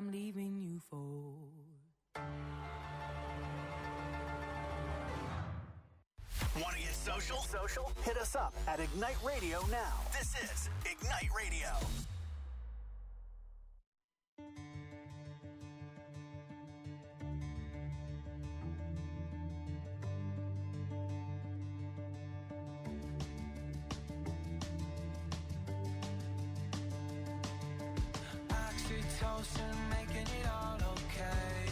I'm leaving you for. Want to get social? Hit us up at Ignite Radio now. This is Ignite Radio. Oxytocin, making it all okay.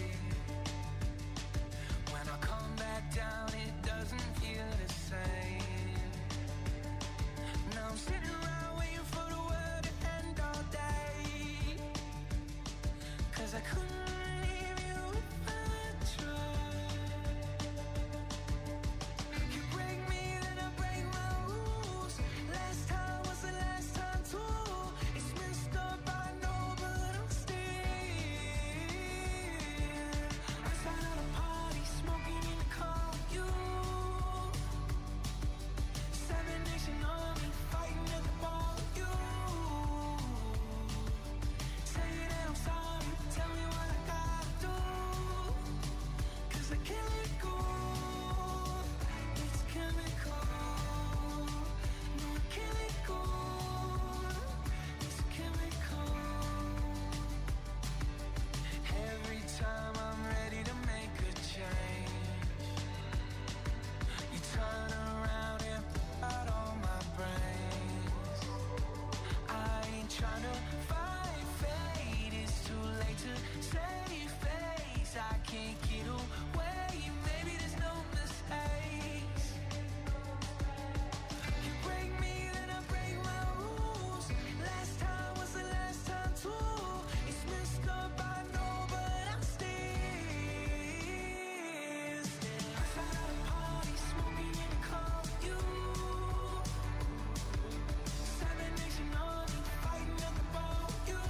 When I come back down, it doesn't feel the same. Now I'm sitting around waiting for the world to end all day. 'Cause I couldn't leave you if I tried. You break me, then I break my rules. Last time was the last time too. It's messed up, I know, but I'm still outside of the party, smoking in the car with you. Seven Nation Army, fighting at the bar with you. Say that I'm sorry, tell me what I gotta do. 'Cause I can't let go. It's chemical. No, I can't let go. It's chemical. Every time I'm ready to make a change, you turn around and put out all my brains. I ain't tryna fight fate, it's too late to save face. I can't get away, maybe there's no mistakes. You break me, then I break my rules. Last time was the last time too. It's messed up, I know, but I'm still outside of the party, smoking in the car with you. Seven Nation Army, fighting at the bar with you.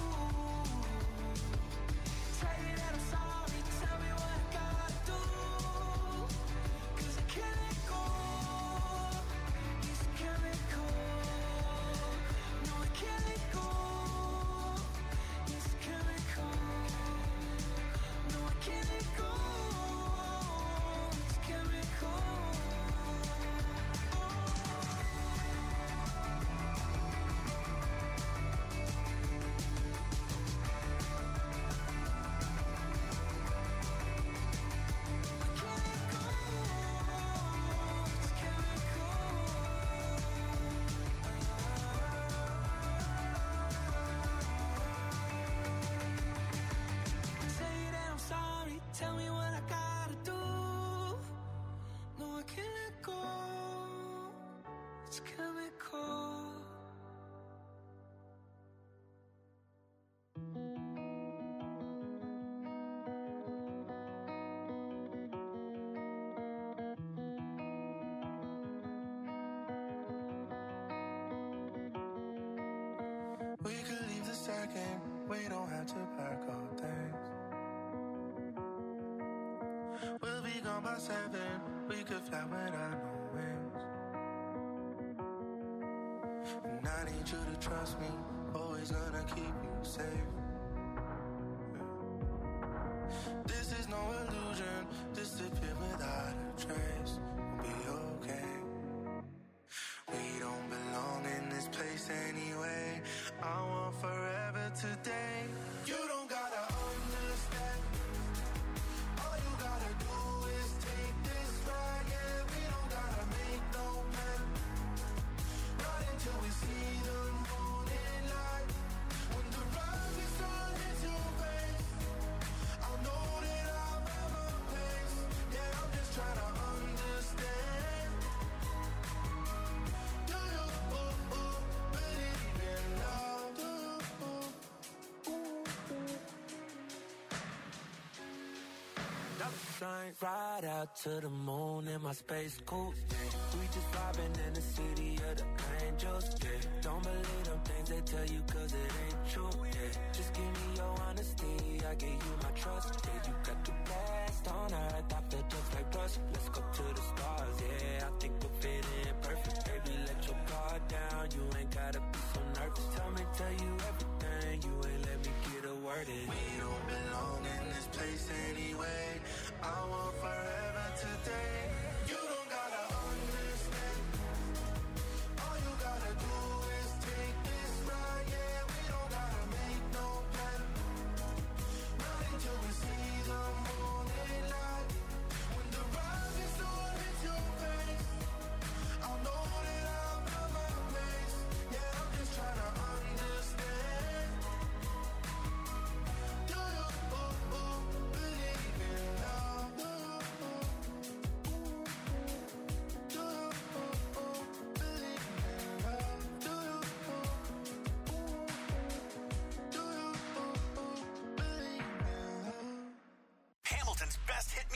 Say that I'm sorry, tell me what I gotta do. 'Cause I can't let go. It's chemical. No, I can't let go. It's chemical. No, I can't let go. It's chemical. Say that I'm sorry, tell me what I gotta do. No, I can't let go. It's chemical. We could leave the second, we don't have to pack all things. We'll be gone by 7, we could fly without no wings. And I need you to trust me, always gonna keep you safe. This is no illusion, disappear without a trace. We'll be okay. We don't belong in this place anyway. I want forever today. You don't gotta understand. All you gotta do is take this ride. Yeah, we don't gotta make no plan. Run until we see the morning light. When the rising sun hits your face, I'll know that I'll have a place. Yeah, I'm just trying to understand. Do you believe in love? Do Shine right out to the moon in my space coupe. We just vibing in the city of the angels. Yeah, don't believe them things they tell you 'cause it ain't true. Yeah, just give me your honesty, I give you my trust. Yeah, you got the best on earth, I feel just like trust. Let's go to the stars. Yeah, I think we'll fit in perfect. Baby, let your guard down. You ain't gotta be so nervous. Tell you everything. You ain't let me get a word in.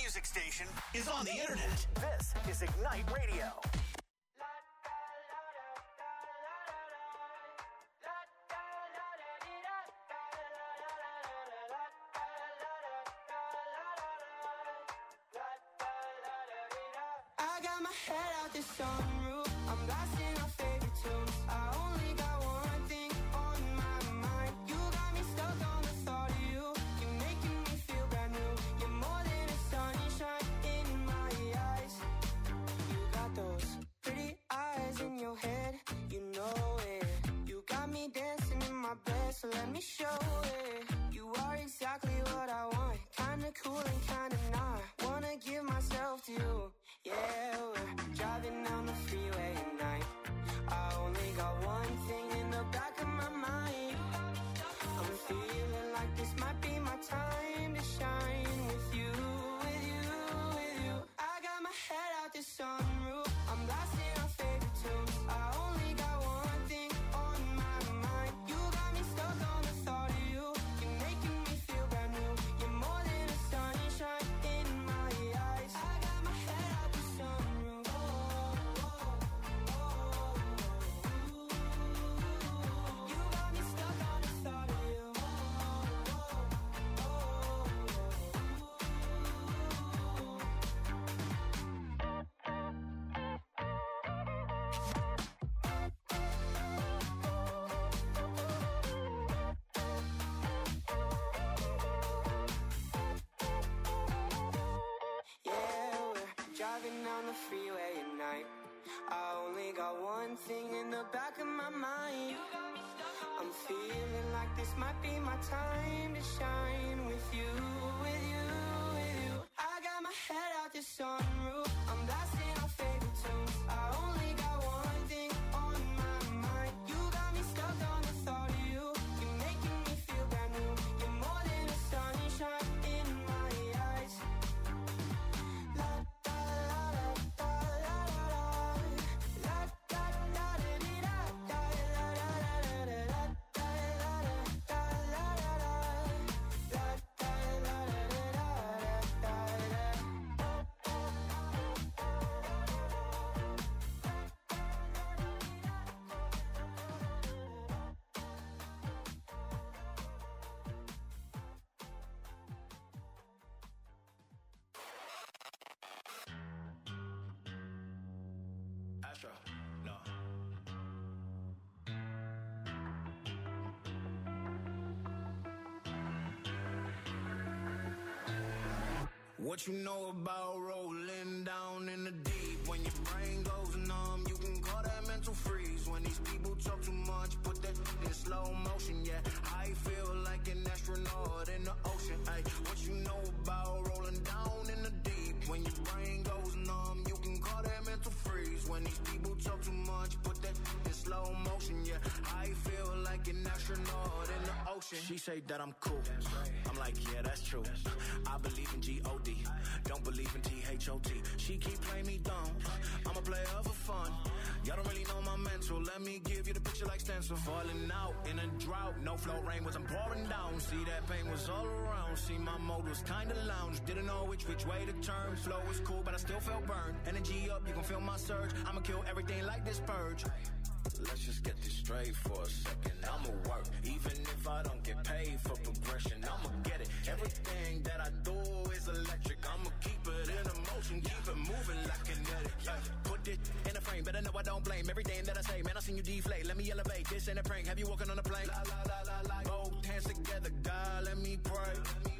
music station is on the internet. This is Ignite Radio. I got my head out the sunroof. I'm blasting our favorite tunes. I only got one thing on my mind. You got me stuck on the thought of you. You're making me feel brand new. You're more than a sunshine in my eyes. You got those pretty eyes in your head. You know it. You got me dancing in my bed, so let me show it. You are exactly what I want. Kinda cool and kinda not. Wanna give myself to you. Yeah, we're driving down the freeway at night. I only got one thing in the back of my mind. I'm feeling like this might be my time to shine with you, with you, with you. I got my head out the sunroof. I'm blasting our favorite tunes. I only got one thing on my mind. You got me stuck on the thought of you. You're making me feel brand new. You're more than a sunshine in my eyes. I got my head out the sunroof. You got me stuck on the thought of you. Yeah, we're driving down the freeway at night. I only got one thing in the back of my mind. I'm feeling like this might be my time to shine with you, with you, with you. I got my head out the sunroof. I'm blasting our favorite tunes. I only got one thing on my mind. You got me stuck on the thought of you. You're making me feel brand new. You're more than a sunshine in my eyes. La da la da la la la da da da dee da da la la la la la da la da la la la la da la la Astro, no. What you know about rolling down in the deep? When your brain goes numb, you can call that mental freeze. When these people talk too much, put that in slow motion, yeah. I feel like an astronaut in the ocean, ay. What you know about rolling down in the deep? When your brain goes numb, you can call that mental freeze. When these people talk too much, put that in slow motion, yeah. I feel like an astronaut in the ocean. She say that I'm cool. I'm like, yeah, that's true. I believe in G-O-D. Don't believe in T-H-O-T. She keep playing me dumb. I'm a player for fun. Y'all don't really know my mental. Let me give you the picture like stencil. Falling out in a drought. No flow rain wasn't pouring down. See, that pain was all around. See, my mode was kinda lounge. Didn't know which way to turn. Flow was cool, but I still felt burned. Energy up, you can feel my surge. I'ma kill everything like this purge. Let's just get this straight for a second. I'ma work, even if I don't get paid for progression. I'ma get it. Everything that I do is electric. I'ma keep it in motion, keep it moving like kinetic. Put it in a frame, better know I don't blame everything that I say. Man, I seen you deflate. Let me elevate. This ain't a prank. Have you walking on a plane? La la la la la. Both hands together, God, let me pray.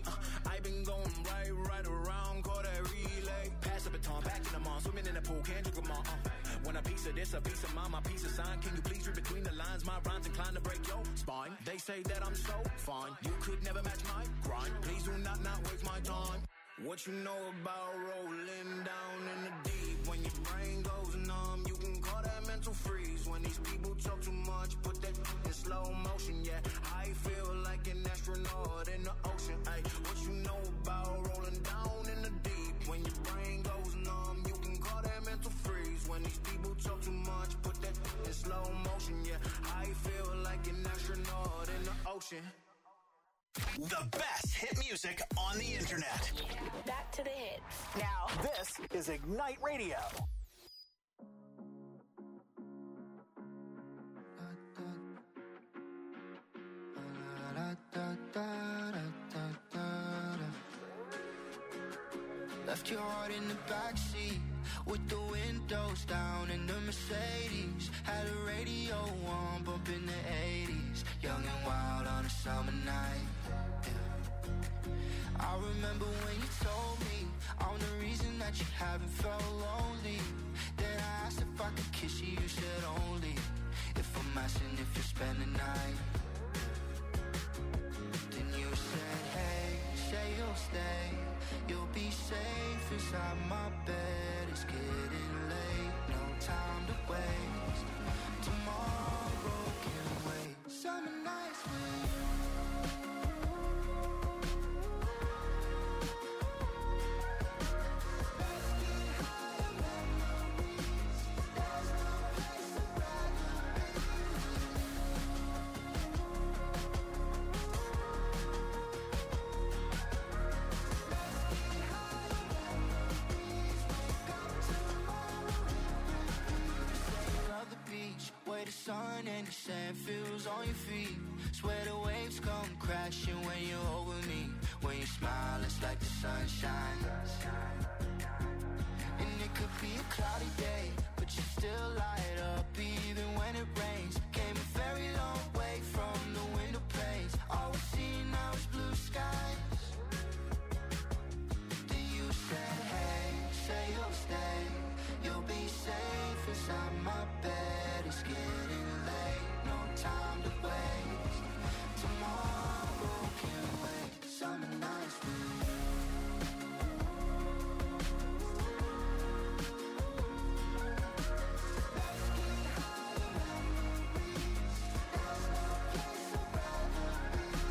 I been going right around, call that relay. Pass the baton, back in the mall, swimming in the pool, can't drink them all. When a piece of this, a piece of mine, my piece of sign. Can you please read between the lines? My rhymes inclined to break your spine. They say that I'm so fine, you could never match my grind. Please do not waste my time. What you know about rolling down in the deep? When your brain goes numb, you can call that mental freeze. When these people talk too much, put that in slow motion, yeah. I feel like an astronaut in the ocean, ay. What you know about rolling down in the deep? When your brain goes numb, you can call that mental freeze. When these people talk too much, put that in slow motion, yeah. I feel like an astronaut in the ocean. The best hit music on the internet. Back to the hits. Now, this is Ignite Radio. Left your heart in the backseat with the windows down in the Mercedes. Had a radio on, bumping the 80s. Young and wild on a summer night. Yeah. I remember when you told me I'm the reason that you haven't felt lonely. Then I asked if I could kiss you, you said only if I'm asking if you spend the night. Then you said, hey, say you'll stay. You'll be safe inside my bed. It's getting late, no time to waste. Tomorrow can wait. Summer nights with you. Let's get higher memories. There's no place I'd rather be with you. Where the sun and the sand feels on your feet. Swear the waves come crashing when you're over me. When you smile, it's like the sunshine. And it could be a cloudy day, but you still light up even when it rains. Came a very long way from the window panes. All we see now is blue skies. Then you said, hey, say you'll stay. You'll be safe inside my bed. It's getting late, no time to waste. Tomorrow can wait. Summer nights with you. Let's get higher memories. There's no place I'd rather be with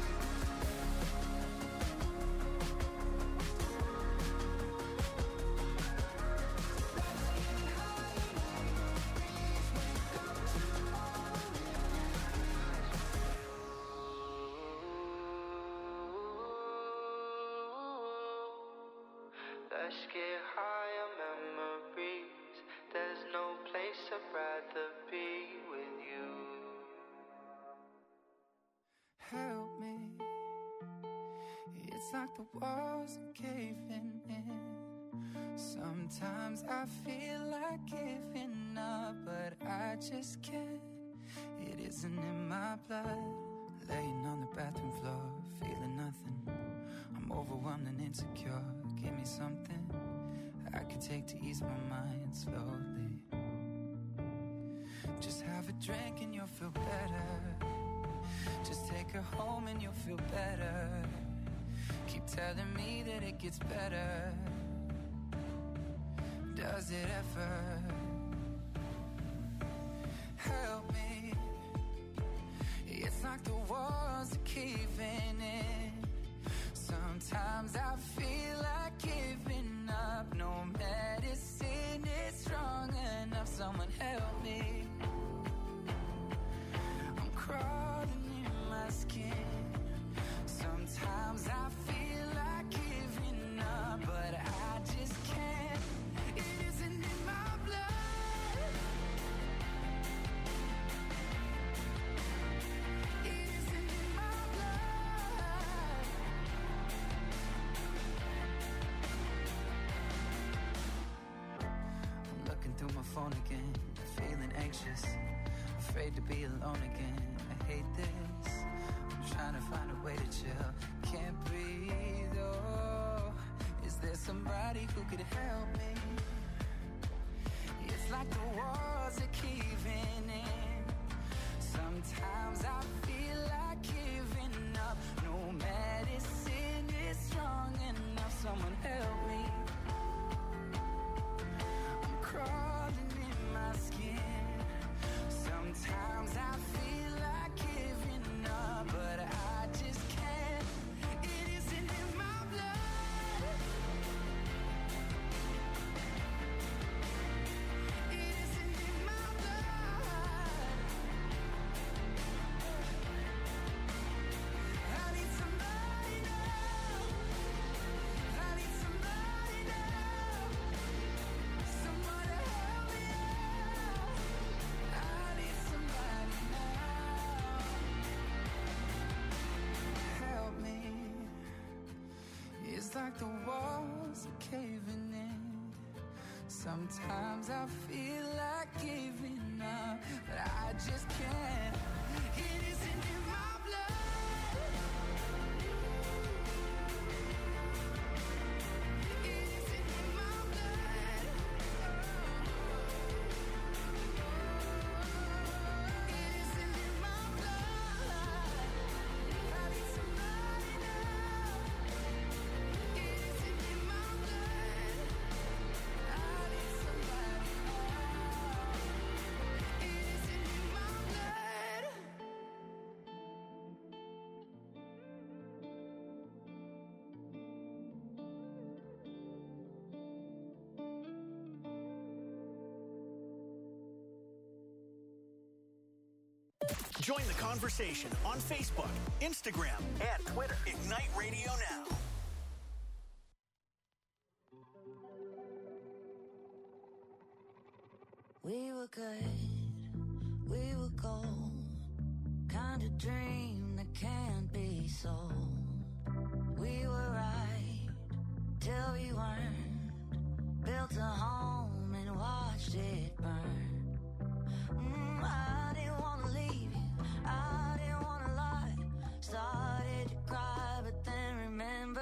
Let's get higher memories. There's no place I'd rather be with you. Help me. It's like the walls are caving in. Sometimes I feel like giving up, but I just can't. It isn't in my blood. Laying on the bathroom floor, feeling nothing. I'm overwhelmed and insecure. Give me something I could take to ease my mind slowly. Just have a drink and you'll feel better. Just take her home and you'll feel better. Keep telling me that it gets better. Does it ever? Help me. It's like the walls are caving in. Sometimes I feel like giving up. No medicine is strong enough. Someone help me. I'm crawling in my skin. Sometimes I feel like giving up, but I just can't. It isn't in my blood. It isn't in my blood. I'm looking through my phone again, feeling anxious, afraid to be alone again. I hate this. I'm trying to find a way to chill. Can't breathe, oh. Is there somebody who could help me? It's like the walls are caving in. Sometimes I feel like giving up. No medicine is strong enough. Someone help me. I'm crawling in my skin. Sometimes I feel like giving up, but I just can't. It isn't in my blood. like the walls are caving in. Sometimes I feel like giving up, but I just can't. It isn't in my blood. It isn't in my blood. It isn't in my blood. I need somebody now. It isn't in my blood. I need somebody now. It isn't in my blood. Join the conversation on Facebook, Instagram, and Twitter. Ignite Radio Now. We were good, we were gold, kind of dream that can't be sold. We were right till we weren't, built a home and watched it burn. I didn't want to leave you, I didn't want to lie. Started to cry, but then remembered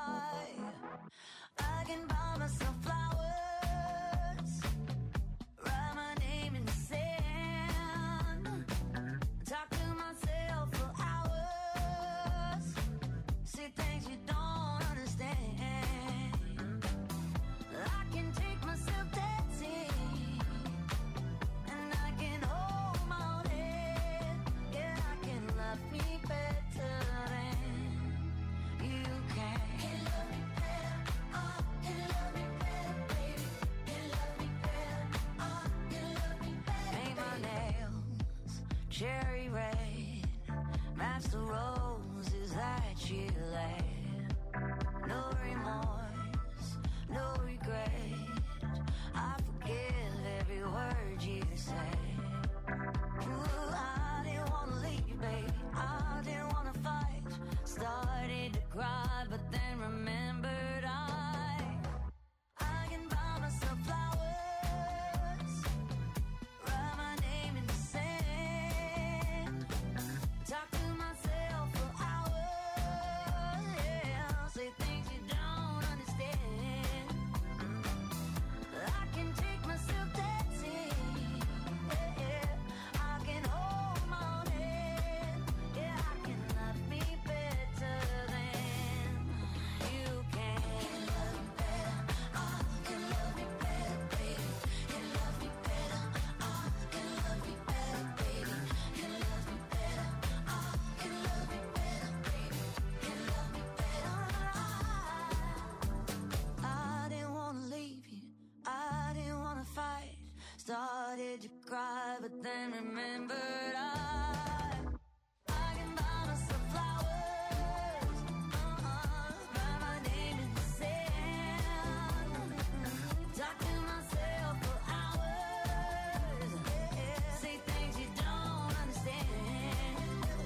I can buy myself flowers, write my name in the sand, talk to myself for hours, see things you don't understand. I can take myself dancing, and I can hold my own head. Yeah, I can love me better than you can. Can love me better, oh, can love me better, baby. Can love me better, oh, can love me better. Paint my nails cherry red, match the roses that you laid. No remorse, no regret. I forgive every word you say. Ooh, I didn't want to leave, baby. I didn't want to fight. Started to cry, but then remembered I can buy myself flowers, write my name in the sand, talk to myself for hours, yeah, say things you don't understand. I can take myself dancing, yeah, I can hold my own head, yeah, I can love me better than you can. Can love me better, oh, can love me better, baby. Can love me better, oh, can love me better, baby. Can love me better, oh, can love me better, baby. Can love me better, I didn't want to leave you, I didn't want to fight. Started to cry, but then remembered I can buy myself flowers, write my name in the sand, talk to myself for hours, say things you don't understand.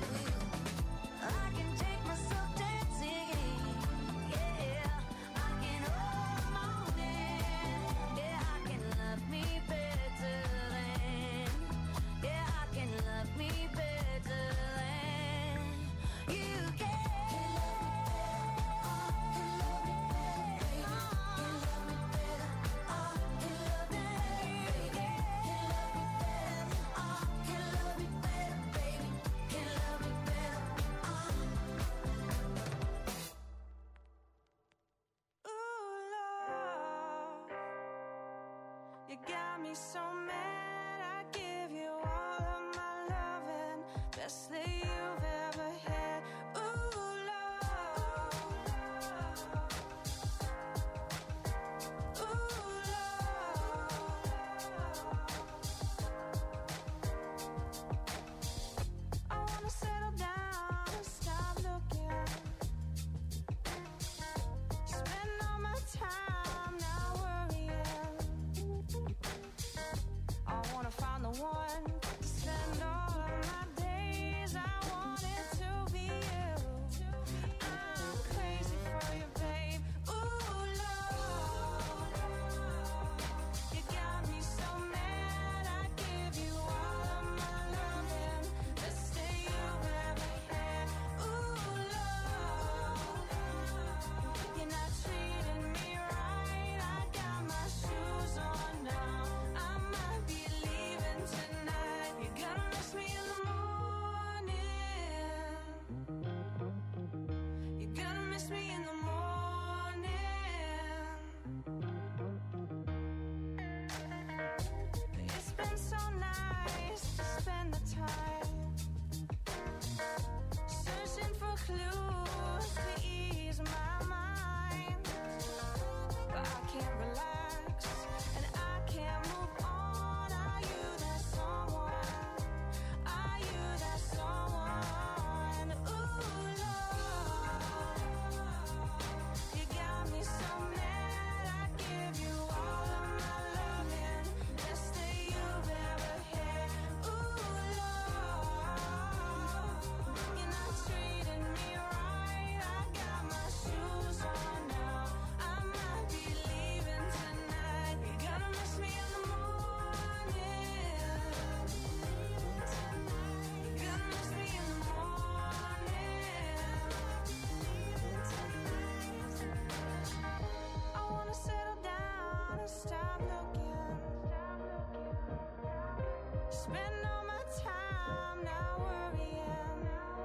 I can take myself dancing, yeah, I can hold my own hand, yeah, I can love me better than, yeah, I can love me better than you can. Can love me better, can love me better, oh, can love me better, oh, can love me better, baby, can love me better, Ooh, love, you got me so mad. I give you all of my loving, best that you've ever had. Ooh, love, ooh, love. I wanna settle down and stop looking, spend all my time now worrying. I wanna find the one to spend all of my days. I want can't relax, and I can't move on. Are you that someone? Are you that someone? Ooh, Lord, you got me so mad. I give you all of my loving, best that you've ever had. Ooh, Lord, you're not treating me right. I got my shoes on now. I might be leaving tonight. You're gonna miss me in the morning. You're gonna miss me in the morning. I wanna settle down and stop looking. Spend all my time not worrying.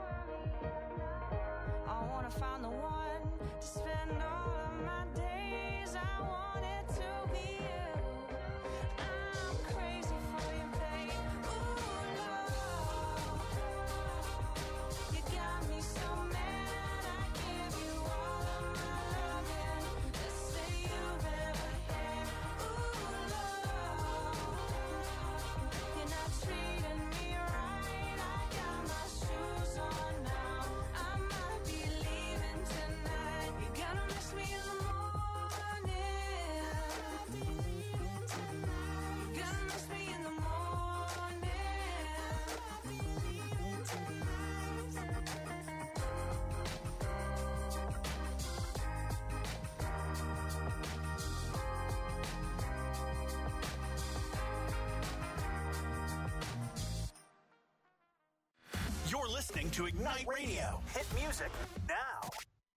I wanna find the one to spend all of my days. I want it to be you. I'm crazy for you, babe. Ooh, Lord, you got me so mad. I give you all of my loving, best that you've ever had. Ooh, Lord, you're not treating me right. I got my shoes on now. I might be leaving tonight. You're gonna miss me in the morning. You're gonna miss me in the You're listening to Ignite Radio. Hit music now.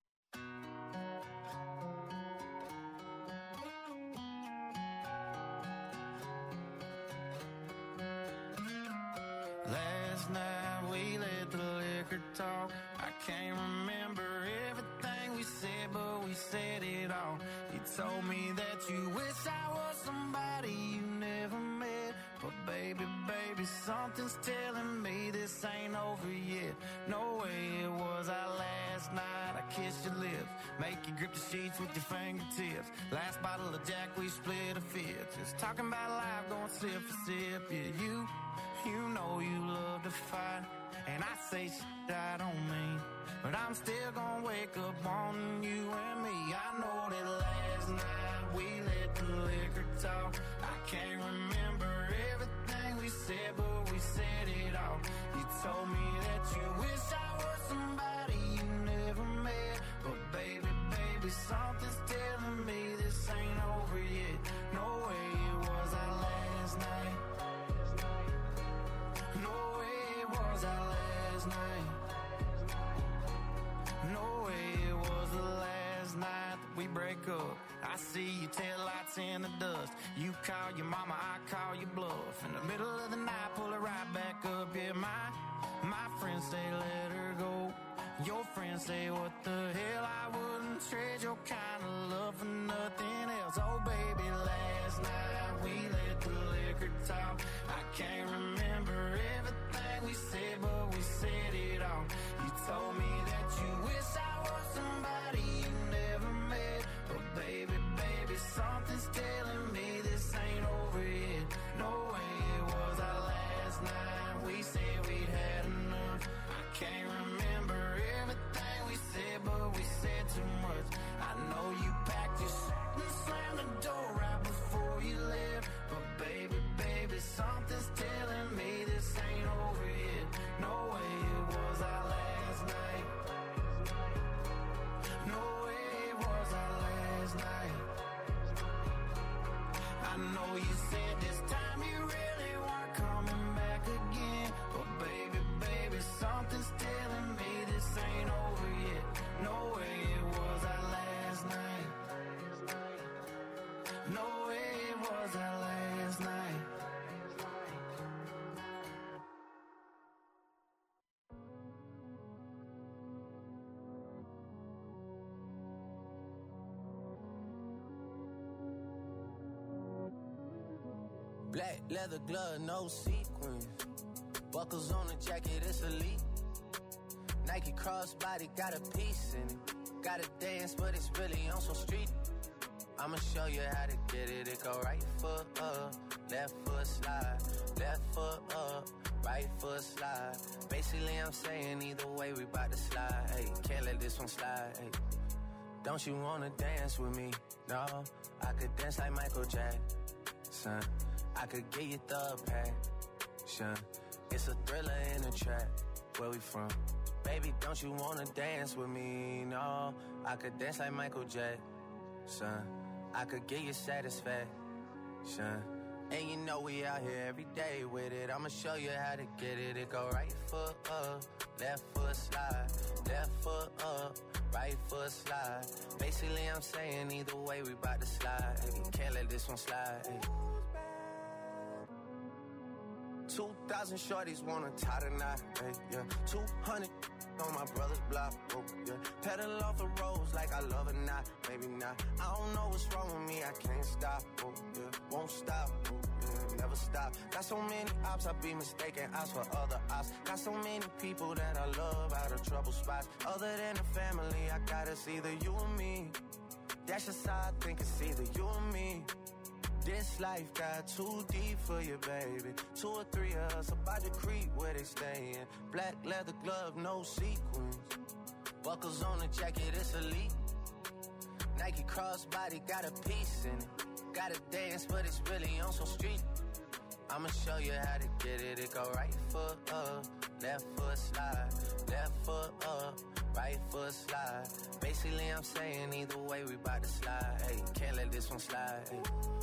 Last night we let the liquor talk. I can't remember everything we said, but we said it all. You told me that you wish I was somebody you never met. But baby, something's telling me this ain't over yet. No way it was our last night. I kissed your lips, make you grip the sheets with your fingertips. Last bottle of Jack, we split a fifth. Just talking about life, going sip for sip. Yeah, you know you love to fight, and I say shit I don't mean, but I'm still gonna wake up wanting you and me. I know that last night we let the liquor talk. I can't remember everything we said, but we said it all. You told me that you wish I was somebody you never met, but baby, something's telling me this ain't over yet. No way it was our last night. No way it was our last night. No way it was the last night that we break up. I see your taillights in the dust. You call your mama, I call your bluff. In the middle of the night, pull it right back up. Yeah, my friends say let her go. Your friends say what the hell, I wouldn't trade your kind of love for nothing else. Oh baby, last night we let the liquor talk. I can't remember everything we said, but we said it all. You told me that you wish I was somebody you never met, but baby, something's telling me this ain't over yet. No way it was our last night. We said we'd had enough. I can't remember everything we said, but we said too much. I know you packed your shit and slammed the door right before you left, but baby, something's telling me this ain't over yet. No way it was our last night. No way it was our last night. I know you said this time you really weren't coming back again, but baby, something's telling me this ain't over yet. No way it was our last night. No way it was our last night. Black leather glove, no sequins. Buckles on the jacket, it's elite. Nike crossbody got a piece in it. Gotta dance, but it's really on some street. I'ma show you how to get it. It go right foot up, left foot slide, left foot up, right foot slide. Basically, I'm saying either way, we bout to slide. Hey, can't let this one slide. Hey, don't you wanna dance with me? No, I could dance like Michael Jackson. I could get you the passion. It's a thriller in a trap. Where we from? Baby, don't you wanna dance with me? No, I could dance like Michael Jackson. I could get you satisfaction. And you know we out here every day with it. I'ma show you how to get it. It go right foot up, left foot slide, left foot up, right foot slide. Basically, I'm saying either way, we bout to slide. Hey, can't let this one slide. Hey. 2,000 shorties wanna tie the knot. Hey, yeah. 200 on my brother's block. Oh, yeah. Pedal off the roads like I love it, not, maybe not. I don't know what's wrong with me, I can't stop. Oh, yeah. Won't stop. Oh, yeah. Never stop. Got so many ops, I be mistaken ops for other ops. Got so many people that I love out of trouble spots. Other than the family, I got it's either you or me. That's just how I think it's either you or me. This life got too deep for you, baby. 2 or 3 of us about to creep where they stayin'. Black leather glove, no sequins. Buckles on the jacket, it's elite. Nike crossbody got a piece in it. Gotta dance, but it's really on some street. I'ma show you how to get it. It go right foot up, left foot slide, left foot up, right foot slide. Basically, I'm saying either way, we bout to slide. Hey, can't let this one slide. Hey.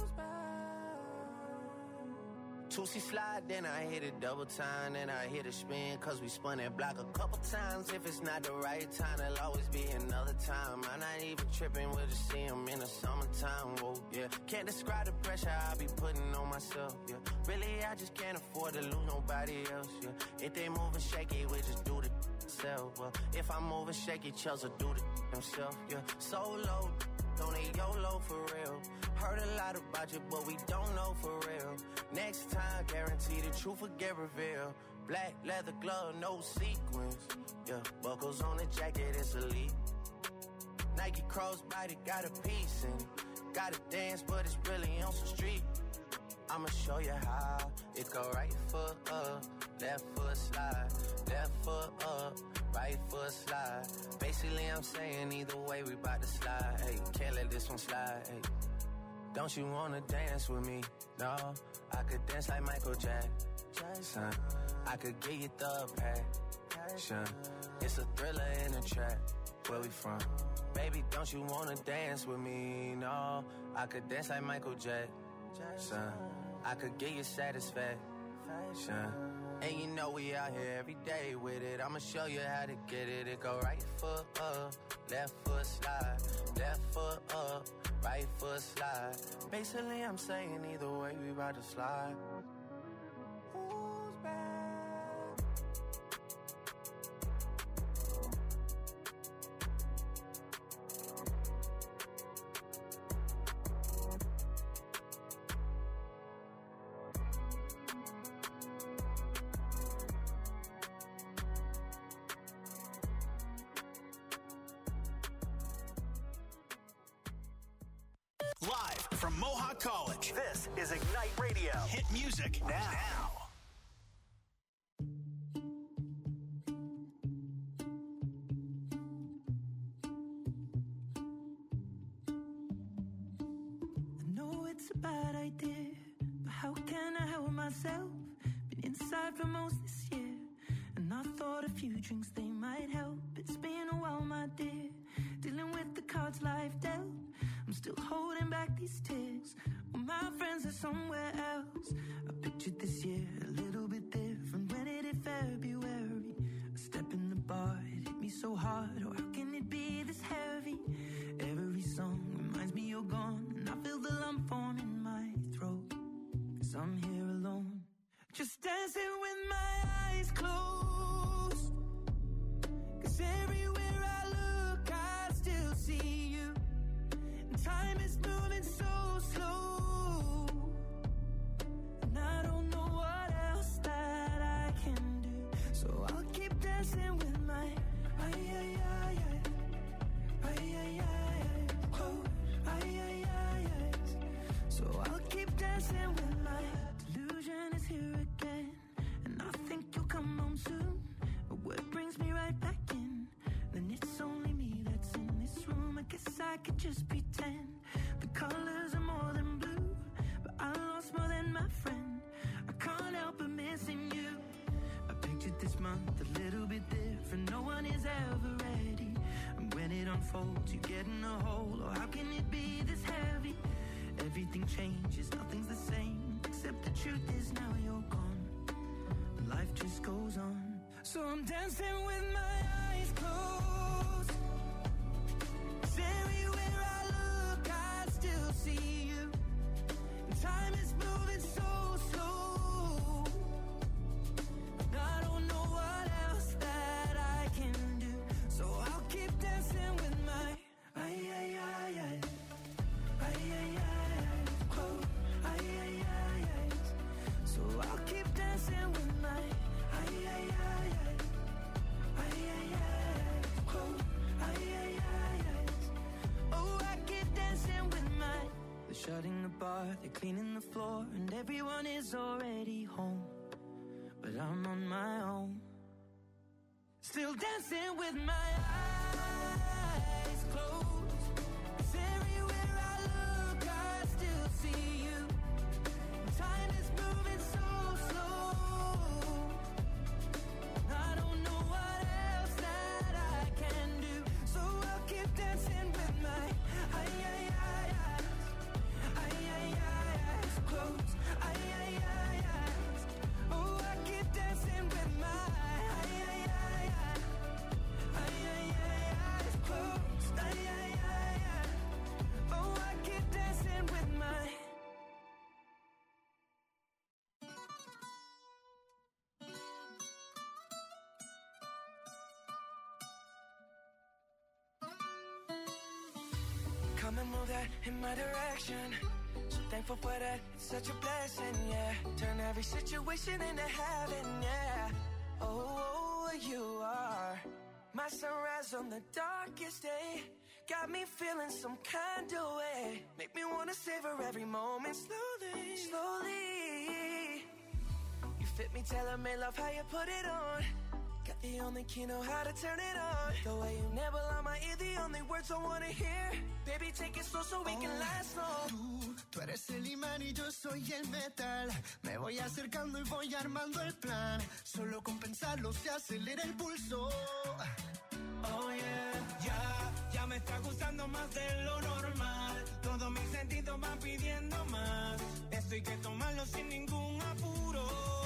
2C slide, then I hit it double time, then I hit a spin, cause we spun that block a couple times. If it's not the right time, there'll always be another time. I'm not even tripping, we'll just see him in the summertime, whoa, yeah. Can't describe the pressure I be putting on myself, yeah. Really, I just can't afford to lose nobody else, yeah. If they moving shaky, we just do the self, well. If I'm moving shaky, Chelsea do the himself, yeah. Solo, don't need YOLO for real. Heard a lot about you, but we don't know for real. Next time, guarantee the truth will get revealed. Black leather glove, no sequins. Yeah, buckles on the jacket, it's elite. Nike crossbody got a piece in it. Gotta dance, but it's really on some street. I'ma show you how. It go right foot up, left foot slide, left foot up, right foot slide. Basically, I'm saying either way, we bout to slide. Hey, can't let this one slide. Hey. Don't you wanna dance with me? No, I could dance like Michael Jackson. I could get you the passion. It's a thriller in a trap. Where we from? Baby, don't you wanna dance with me? No, I could dance like Michael Jackson. I could get you satisfaction. And you know we out here every day with it. I'ma show you how to get it. It go right foot up, left foot slide, left foot up, right foot slide. Basically, I'm saying either way, we about to slide. Who's back? Live from Mohawk College, this is Ignite Radio. Hit music now. I know it's a bad idea, but how can I help myself? Been inside for most this year, and I thought a few drinks, they might help. It's been a while, my dear, dealing with the cards life dealt. I'm still holding back these tears. Well, my friends are somewhere else. I pictured this year a little bit different. When it hit February, a step in the bar, it hit me so hard. Oh, how can it be this heavy? Every song reminds me you're gone, and I feel the lump form in my throat. 'Cause I'm here alone, just dancing with my eyes closed. 'Cause everywhere I look, I still see you. Time is moving so slow, and I don't know what else that I can do. So I'll keep dancing with my ay ay ay ay ay ay ay ay. Oh ay ay ay dancing with my delusion is here again, and I think you'll come home soon. A word brings me right back in. Then it's only me that's in this room. I guess I could just pretend the colors are more than blue, but I lost more than my friend. I can't help but missing you. I pictured this month a little bit different. No one is ever ready, and when it unfolds, you get in a hole. Oh, how can it be this heavy? Everything changes, nothing's the same, except the truth is now you're gone. Life just goes on. So I'm dancing with my eyes closed. 'Cause everywhere I look, I still see you. And time is moving so slow. And I don't know what else that I can do. So I'll keep dancing with my eyes closed. So I'll keep dancing with my eyes closed. Oh, I keep dancing with my. They're shutting the bar, they're cleaning the floor, and everyone is already home. But I'm on my own, still dancing with my eyes closed. 'Cause everywhere I look, I still see you. Time is moving so slow. I don't know what else that I can do. So I'll keep dancing with my eyes closed. Oh, I keep dancing with my eyes closed. Oh, I keep dancing with my. Come and move that in my direction. So thankful for that, it's such a blessing, yeah. Turn every situation into heaven, yeah. Oh, you are my sunrise on the darkest day. Got me feeling some kind of way. Make me wanna savor every moment slowly, slowly. You fit me, tailor-made, love how you put it on. Got the only key, know how to turn it on. The way you never lie my ear, the only words I wanna hear. Baby, take it slow so we can last long. Tú eres el imán y yo soy el metal. Me voy acercando y voy armando el plan. Solo con pensarlo se acelera el pulso. Oh yeah, ya me está gustando más de lo normal. Todos mis sentidos van pidiendo más. Esto hay que tomarlo sin ningún apuro.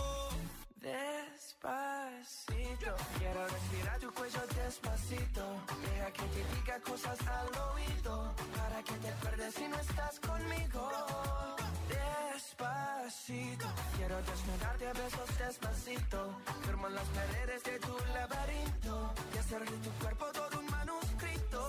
Despacito, quiero respirar tu cuello despacito. Deja que te diga cosas al oído, para que te acuerdes si no estás conmigo. Despacito, quiero desnudarte a besos despacito. Firmo en las paredes de tu laberinto y hacer de tu cuerpo todo un manuscrito.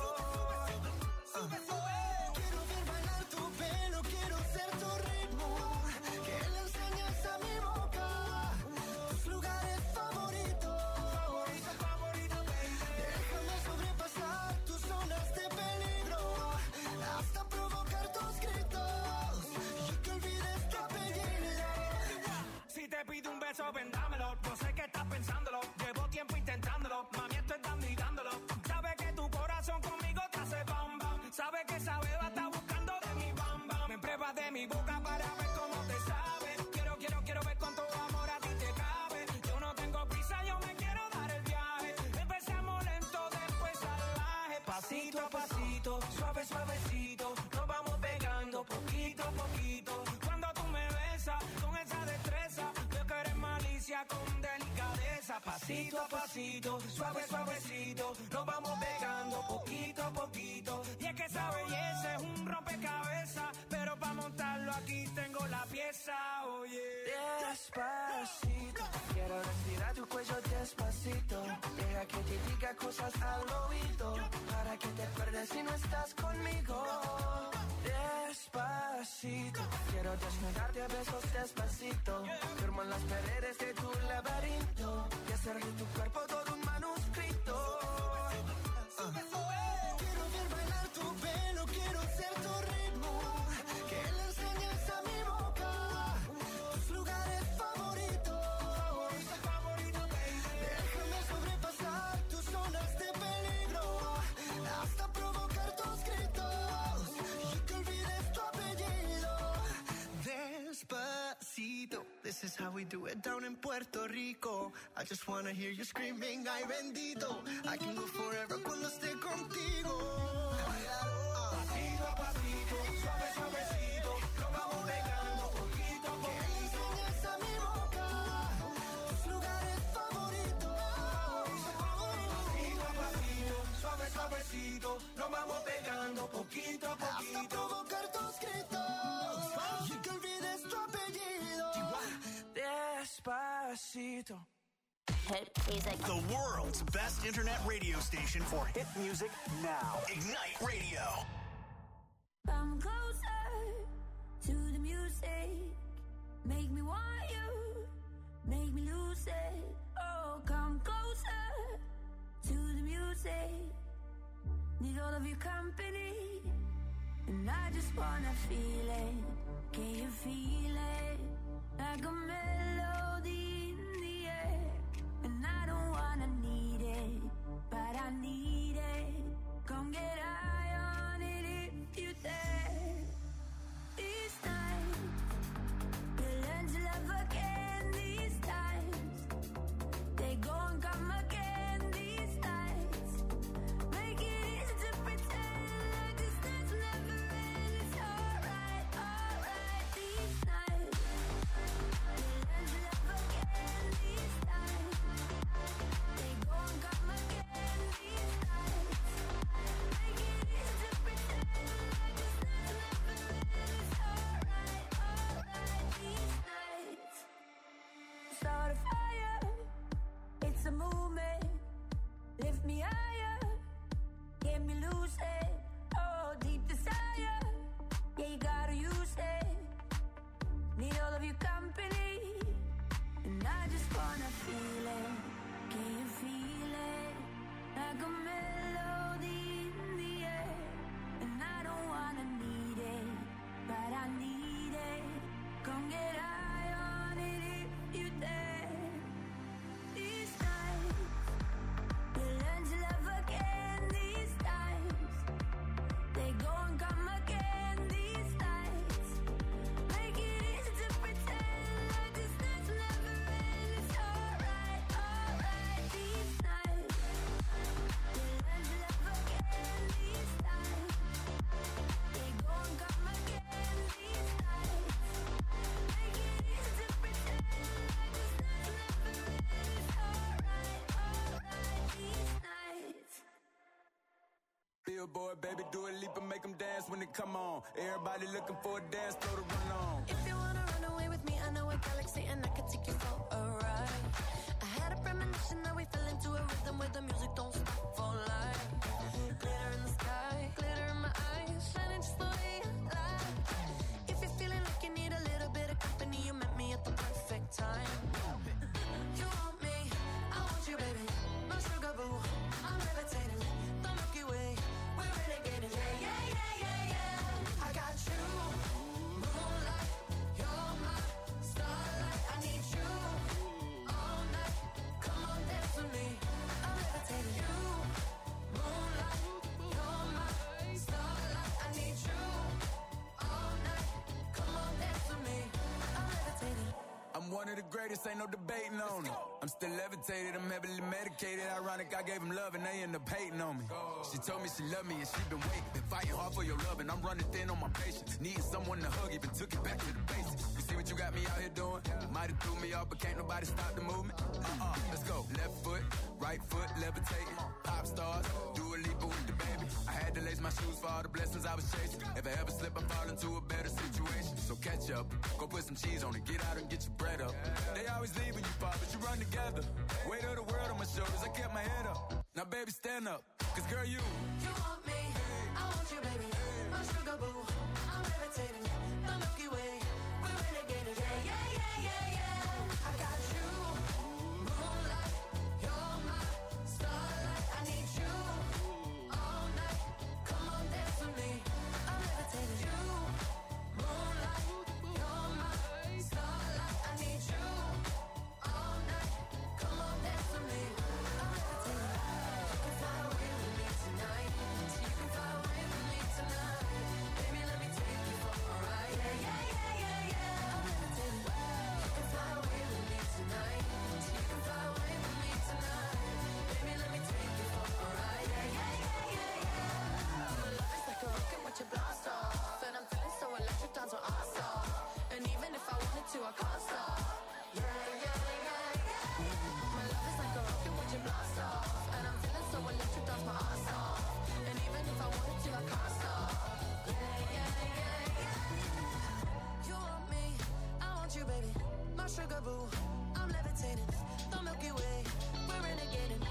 Quiero ver bailar tu pelo, quiero ser tu ritmo. Que le enseñes a mi boca tus lugares favoritos. Déjame sobrepasar tus zonas de peligro, hasta provocar tus gritos y que olvides tu apellido. Si te pido un beso, ven dámelo. No sé qué estás pensándolo, llevo tiempo intentándolo. Mami, estoy dando y dándolo. Sabes que tu corazón conmigo te hace bam bam. Sabes que esa beba está buscando de mi bam bam. Me pruebas de mi boca para ver cómo te sabe. Quiero ver cuánto amor a ti te cabe. Yo no tengo prisa, yo me quiero dar el viaje. Empezamos lento, después salvaje. Pasito a pasito, suave, suavecito. Nos vamos pegando poquito a poquito. Cuando tú me besas con esa destreza, veo que eres malicia con delicadeza. Pasito a pasito, suave, suavecito. Nos vamos pegando poquito a poquito. Y es que esa belleza es un rompecabezas, pero para montarlo aquí tengo la pieza, oye. Despacito, quiero respirar tu cuello despacito. Deja que te diga cosas al oído, para que te acuerdes si no estás conmigo. Despacito, quiero desnudarte a besos despacito. Firmo en las paredes de tu laberinto y hacer de tu cuerpo todo un manuscrito. Quiero ver bailar tu pelo, quiero ser tu ritmo. Que le enseñes a mi boca Despacito, this is how we do it down in Puerto Rico. I just wanna hear you screaming, ay bendito. I can go forever cuando esté contigo. Pasito a pasito, suave suavecito, lo vamos pegando poquito a poquito. Que enseñes a mi boca tus lugares favoritos. Pasito a pasito, suave suavecito, lo vamos pegando poquito a poquito. Hasta provocar tus gritos y que olvides tu apellido. Despacito. Hit music. The world's best internet radio station for hit music now. Ignite Radio. Come closer to the music. Make me want you. Make me lose it. Oh, come closer to the music. Need all of your company. And I just wanna feel it. Can you feel it? Like a melody in the air. And I don't wanna need it, but I need it. Come get high on it if you dare. These nights, we'll learn to love again. These times, they go and come again. These nights, make it easy to pretend like this night's never end. It's alright, alright. These nights, we'll learn to love again. These times, they go and come again. These nights, make it easy to pretend like this night's never end. It's alright, alright. These nights, start a fire. It's a movement. Lift me higher. Get me lucid. Oh, deep desire. Yeah, you gotta use it. Need all of your company. And I just wanna feel it. Can you feel it? Like a melody in the air. And I don't wanna need it, but I need it. Come get high on it if you dare. These nights, we'll learn to love again. These times, they go and come again. These nights, make it easy to pretend like this night's never end. It's alright, alright. These nights, we'll learn to love again. These times, they go and come again. These nights, make it easy to pretend like this night's never end. It's alright, alright. These nights. Billboard, baby, do a leap and make them dance when they come on. Everybody looking for a dance floor to run on. If you wanna run away with me, I know a galaxy and I can take you for a ride. I had a premonition that we fell into a rhythm where the music don't stop for life. Glitter in the sky, glitter in my eyes, shining just the way you like. If you're feeling like you need a little bit of company, you met me at the perfect time. You want me, I want you, baby. My sugar boo, I'm levitating. The Milky Way, we're renegading. Yeah, yeah, yeah, yeah, yeah. I got you, moonlight. You're my starlight. I need you all night. Come on, dance with me. I'm levitating. You, moonlight. You're my starlight. I need you all night. Come on, dance with me. I'm levitating. I'm one of the greatest, ain't no debating on it. I'm still levitated, I'm heavily medicated. Ironic, I gave them love and they end up hating on me. She told me she loved me and she been waiting. Been fighting hard for your love and I'm running thin on my patience. Needing someone to hug, even took it back to the basics. You see what you got me out here doing? Might have threw me off, but can't nobody stop the movement. Let's go. Left foot, right foot, levitating. Pop stars, do a leap with the baby. I had to lace my shoes for all the blessings I was chasing. If I ever slip, I fall into a better situation. So catch up, go put some cheese on it, get out and get your bread up. They always leave when you fall, but you run together. Weight of the world on my shoulders, I kept my head up. Now baby, stand up, cause girl, you want me, I want you, baby. My sugar boo, I'm levitating. The Milky Way, we're renegading. Yeah, yeah, yeah, yeah, yeah. I got you, moonlight. You're my starlight. I need you all night. Come on, dance with me. I'm levitating. You, moonlight. You're my starlight. I need you all night. Come on, dance with me. I'm levitating. You can fly away with me tonight. You can fly away with me tonight. Baby, let me take you for a ride. Yeah, yeah, yeah, yeah, yeah. I'm levitating. my sugar boo. I'm levitating, the Milky Way, we're renegading.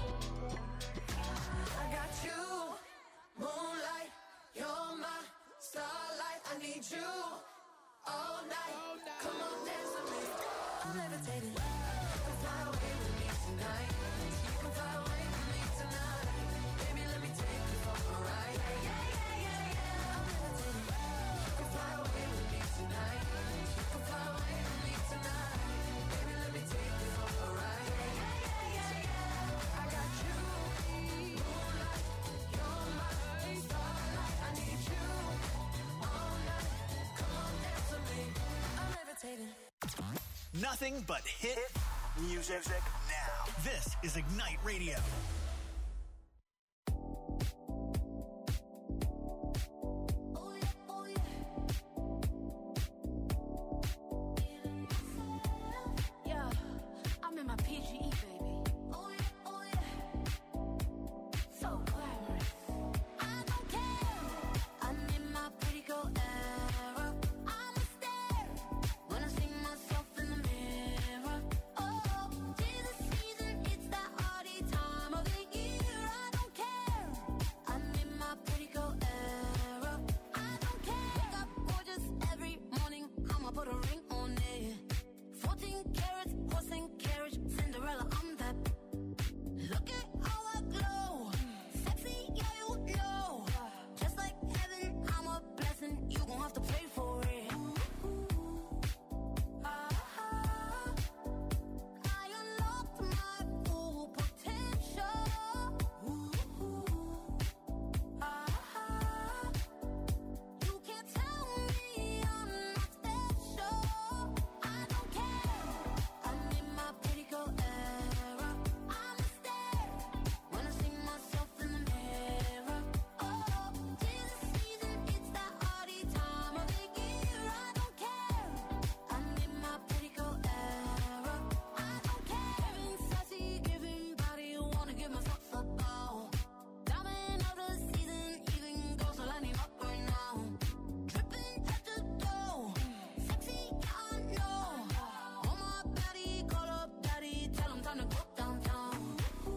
I got you, moonlight, you're my starlight. I need you all night. Come on, dance with me. I'm levitating. You can fly away with me tonight. You can fly away with me tonight. Baby, let me take you for a ride. Yeah, yeah, yeah, yeah. I'm levitating. You can fly away with me tonight. You can fly away with me tonight. Baby, let me take you for a ride. Yeah, yeah, yeah, yeah. I got you, moonlight, you're my starlight. I need you all night. Come on, dance with me. I'm levitating. Nothing but hit music now. This is Ignite Radio. Yeah, I'm in my PGE, baby. Oh yeah. So glamorous. I don't care. I'm in my pretty girl era. I'm a stare when I see myself in the mirror. Oh, 'tis the season, it's that hardy time of the year. I don't care. I'm in my pretty girl era. I don't care. Wake up gorgeous every morning. I'ma put a ring on it. 14 carats, horse and carriage, Cinderella, I'm that. Look at how I glow. Sexy, yeah, you know. Just like heaven, I'm a blessing. You gon' have to pray for it. I unlocked my full potential. You can't tell me I'm not special. I don't care. I'm in my pretty girl era. I'm a stare when I see myself in the mirror. Oh, 'tis the season, it's that hardy time of the year. I don't care. I'm in my pretty girl era. I don't care. Giving sassy, giving body, wanna give myself a bow. Diamond of the season, even goes so lining up right now. Dripping at the dough, sexy, yeah, I know. On my body, call up daddy, tell him time to go downtown.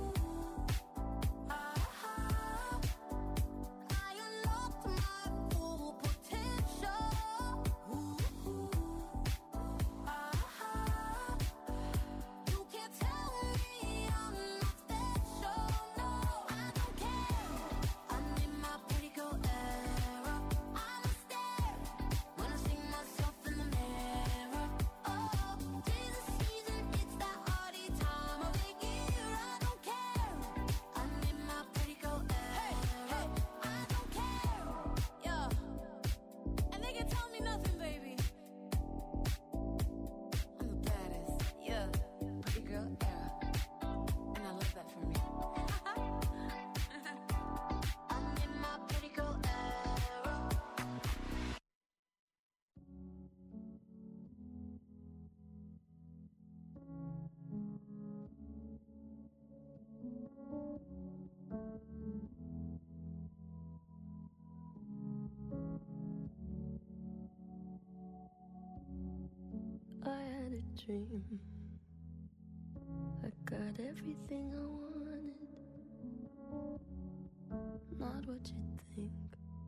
I unlocked my full potential. You can't tell me I'm not special. No, I don't care. I'm in my pretty girl era. I'm a stare when I see myself in the mirror. Oh, 'tis the season, it's that hardy time of the year. I don't care. I'm in my pretty girl era. I don't care. Yeah, and they can tell me nothing, baby. I'm the baddest. Yeah, pretty girl era, and I love that for me. I'm in my pretty girl era. I had a dream. I got everything I wanted. Not what you think.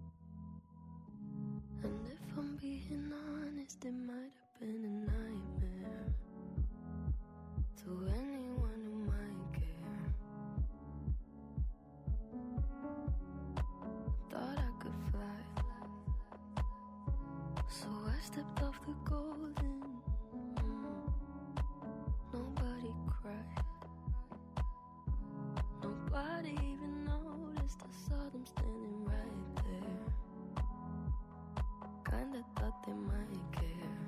And if I'm being honest, it might have been a nightmare to anyone who might care. Thought I could fly, so I stepped off the golden. Nobody cried. Nobody even noticed. I saw them standing right there. Kinda thought they might care.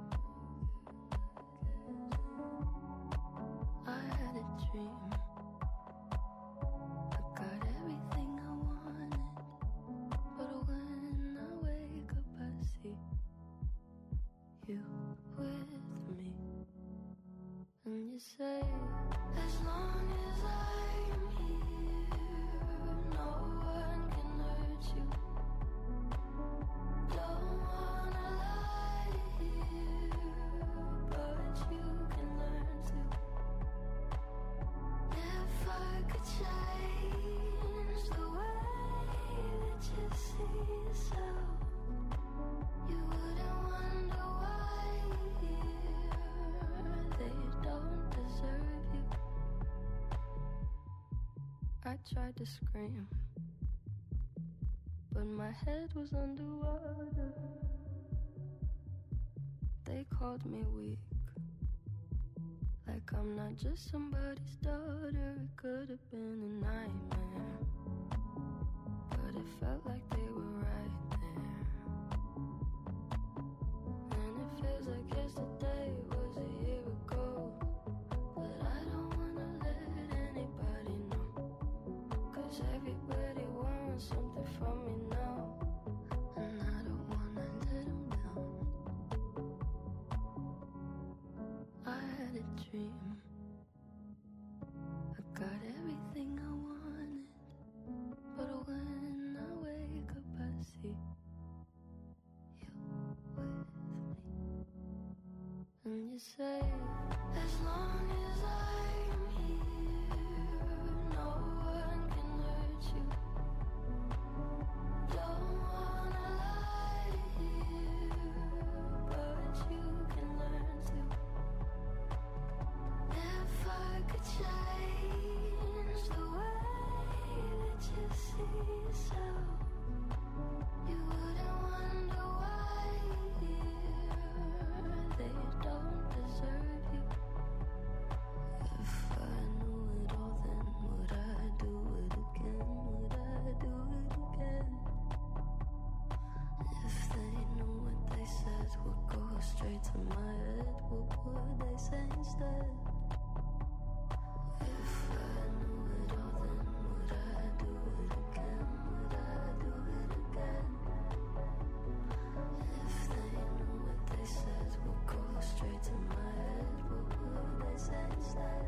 I had a dream. I got everything I wanted. But when I wake up, I see you with me. And you say, as long as I'm here, no one can hurt you. Don't wanna lie here, but you I tried to scream, but my head was underwater. They called me weak, like I'm not just somebody's daughter. It could have been a nightmare, but it felt like they were right there. And it feels like yesterday was a year ago, but I don't wanna let anybody know, 'cause everybody wants something from me now, and I don't wanna let them down. I had a dream, I got everything I wanted, but when I wake up I see you with me. And you say, as long as I'm here, no one can hurt you. Don't wanna lie here, but you can learn to. If I could change the way that you see yourself, you wouldn't wonder why they don't deserve you. If I knew it all, then would I do it again? Would I do it again? If they knew what they said would go straight to my head, what would they say instead? If I knew it all, then would I do it again? Would I do it again? If they knew what they said would go straight to my head, what would they say instead?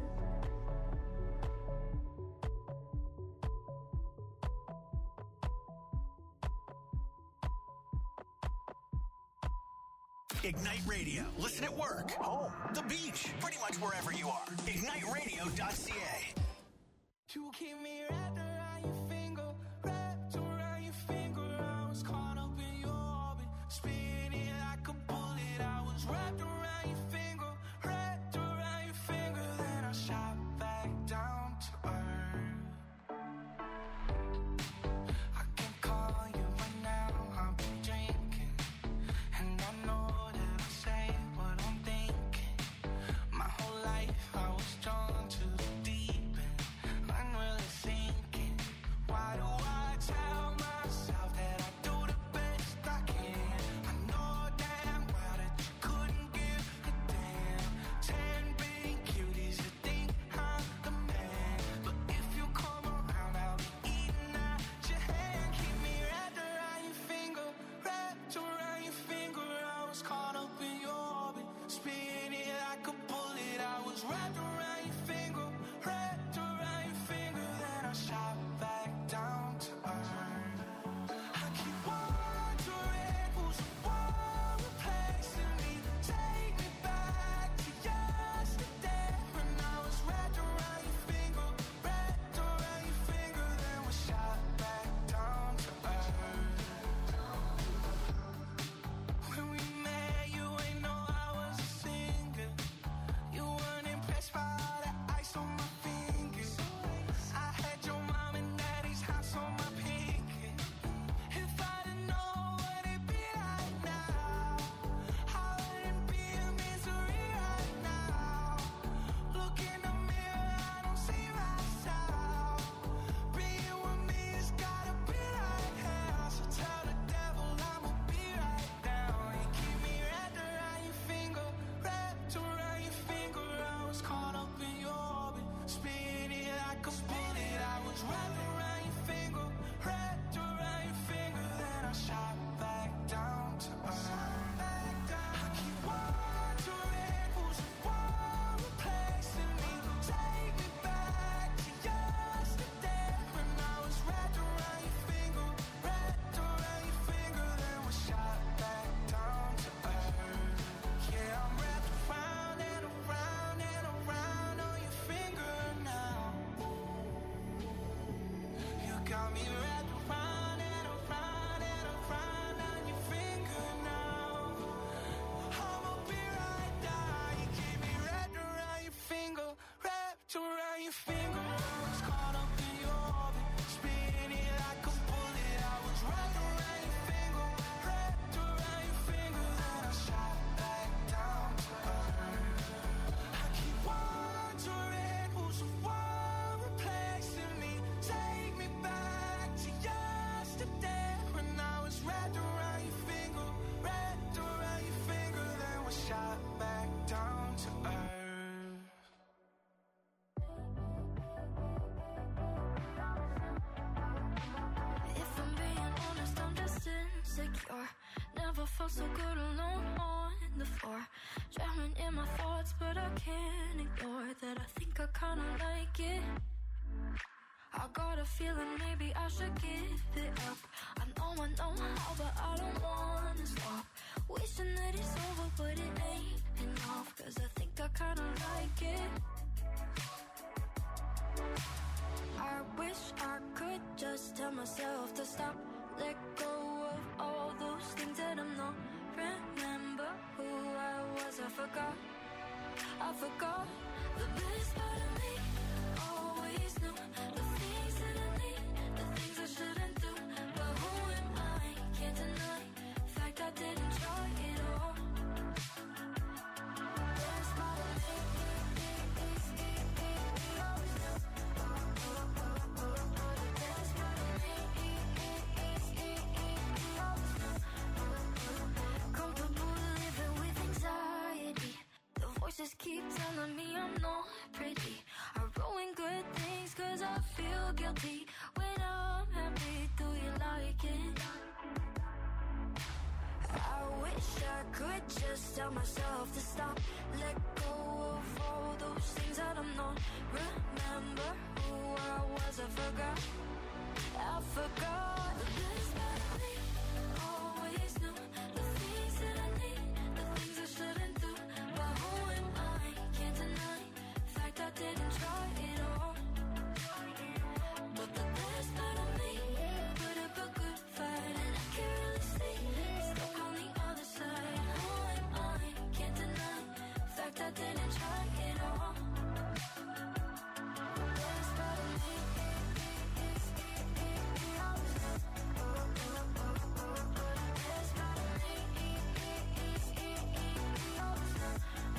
Ignite Radio. Listen at work, home, the beach, pretty much wherever you are. IgniteRadio.ca. You keep me wrapped around your finger, wrapped around your finger. I was caught up in your orbit, spinning like a bullet. I was wrapped around your finger, wrapped around your finger. Then I shot back down to earth. I can call you right now, I've been drinking, and I know that I say what I'm thinking. My whole life I was drawn to the deep end, unreally sinking. felt so good alone on the floor, drowning in my thoughts, but I can't ignore that. I think I kinda like it. I got a feeling maybe I should give it up. I know how, but I don't wanna stop. Wishing that it's over, but it ain't enough. Cause I think I kinda like it. I wish I could just tell myself to stop. Let go of all those things that I'm not. Remember who I was, I forgot. The best part of me always knew the things that I need, the things I shouldn't do. But who am I? Can't deny the fact I didn't try it all. The best part of me is always knew. The best part of me always knew. Comfortable living with anxiety. The voices keep telling me I'm not pretty. I ruin good things cause I feel guilty. When I'm happy, do you like it? I wish I could just tell myself to stop. Let go of all those things that I'm not. Remember who I was, I forgot. The best part of me always knew the things that I need, the things I shouldn't do. But who am I? Can't deny the fact I didn't try it all. But the best part of me put up a good fight, and I can't really see it's stuck on the other side. Who am I? Can't deny the fact I didn't try it all. The best part of me is always knew. The best part of me always knew.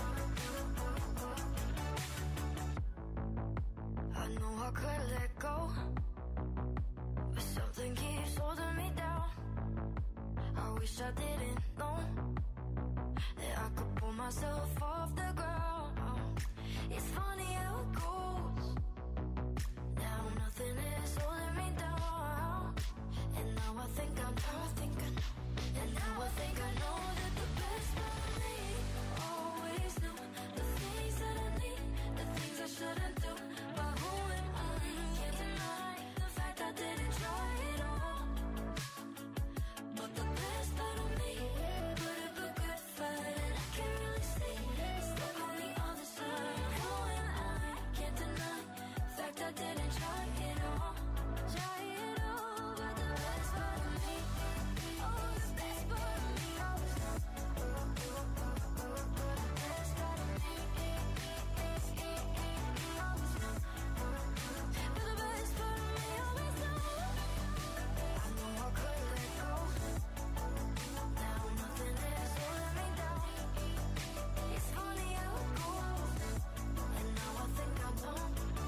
I know I could let go, but something keeps holding me down. I wish I didn't know that I could pull myself off the ground. It's funny how it goes. Now nothing is holding me down. And now I think I know. And now I think I know that the best part of me always knew the things that I need, the things I shouldn't do. But who am I? Can't deny the fact I didn't try it all. But the best part of me put up a good fight, and I can't really see it's stuck on the other side. Who am I? Can't deny the fact I didn't try it all. But the best part of me, oh, the best part of me always knew. The best part of me always knew. But the best part of me always knew. I know I could let go. Now nothing is holding me down. It's funny how it goes. And now I think I don't.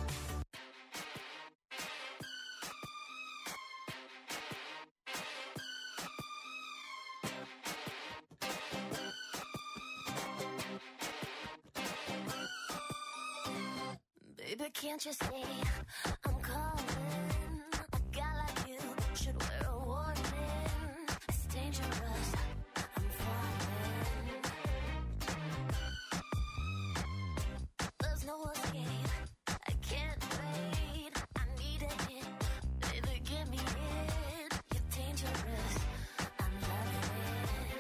Baby, can't you see I'm calling? A guy like you should wear a warning. It's dangerous, I'm falling. There's no escape, I can't wait. I need a hit, baby, give me it. You're dangerous, I'm loving it.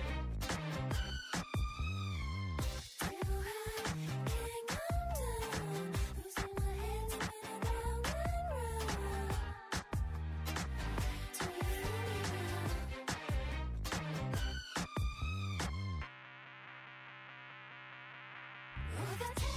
Can't come down, losing my head, spinning round and round. Do you feel me now? Ooh, the